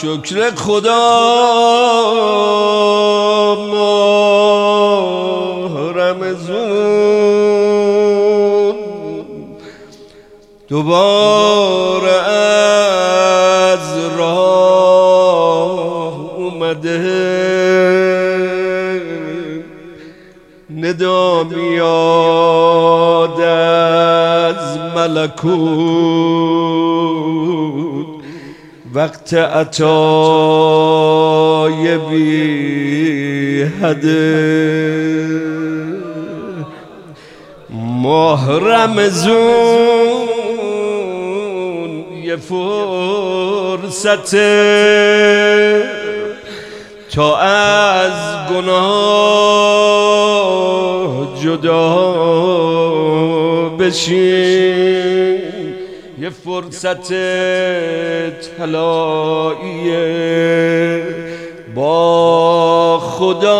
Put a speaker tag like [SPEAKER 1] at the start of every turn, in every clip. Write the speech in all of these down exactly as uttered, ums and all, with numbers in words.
[SPEAKER 1] شکر خدا ماه رمضان دوباره از راه اومده، ندا میاد از ملکوت وقت عطای بی حده. ماه رمضان یه فرصته تا از گناه جدا بشین، یه فرصت طلاییه با خدا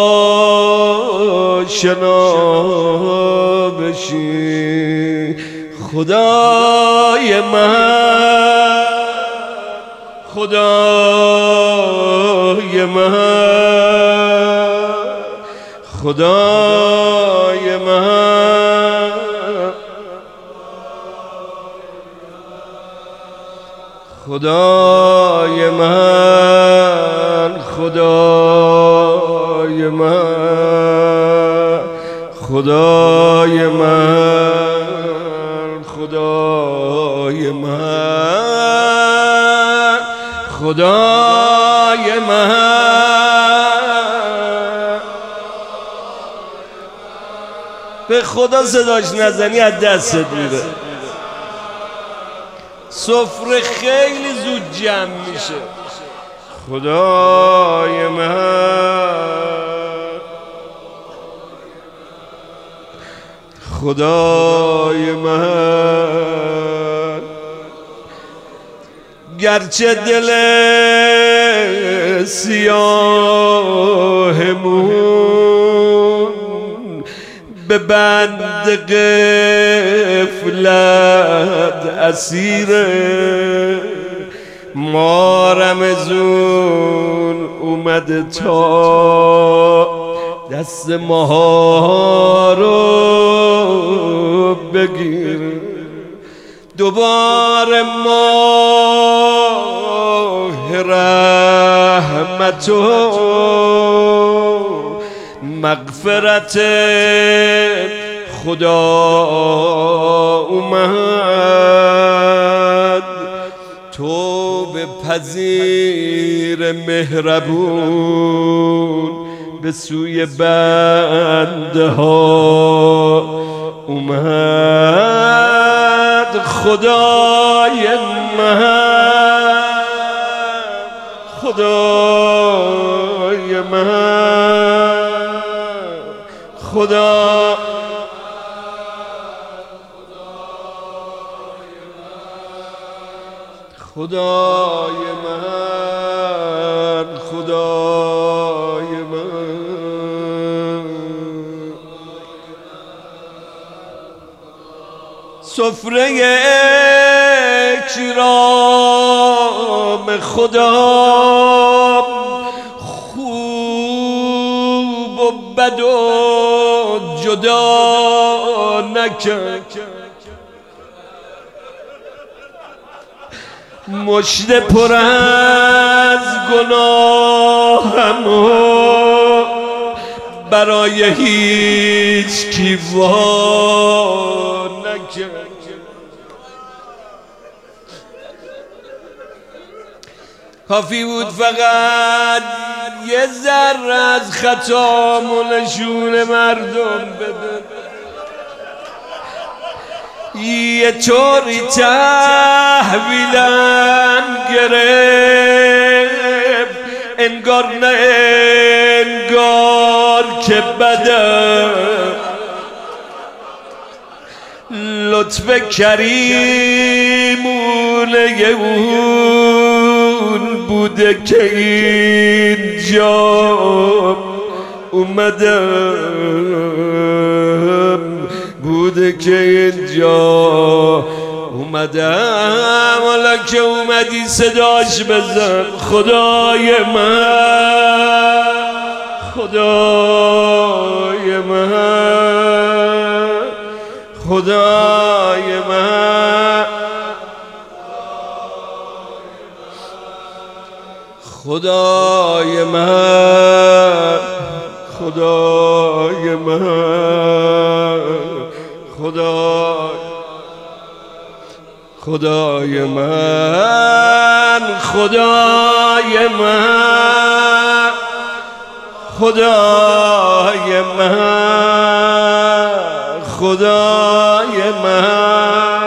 [SPEAKER 1] آشنا بشین. خدای من، خدای من، خدای من، خدای من، خدای من، خدای من، خدای من، خدای من. به خدا صداش نزنی از دستت میره. سفره خیلی زود جمع میشه. خدای من، خدای من، گرچه دل سیاهمون به بند غفلت اسیره، ما رمضان اومده تا دست ماها رو بگیره. دوباره ماه رحمت و مغفرت خدا اومد، توبه پذیر مهربون به سوی بنده ها اومد. خدای من، خدای من، خدا خدای من، خدای من. سفره اکرام خدا خوب و بد و جدا نکرد، مشت پر از گناهم و برای هیچ کی وا نکرد. کافی بود فقط یه ذره از خطام و نشون مردم بده، یه طوری تحویلم گرفت انگار نه انگار که بدم. لطف کریمونه اون بوده که اینجا اومدم، بوده که اینجا اومدم حالا که اومدی صداش بزن خدای من خدای من خدای من خدای من خدای من خدای خدای من خدای من خدای من خدای من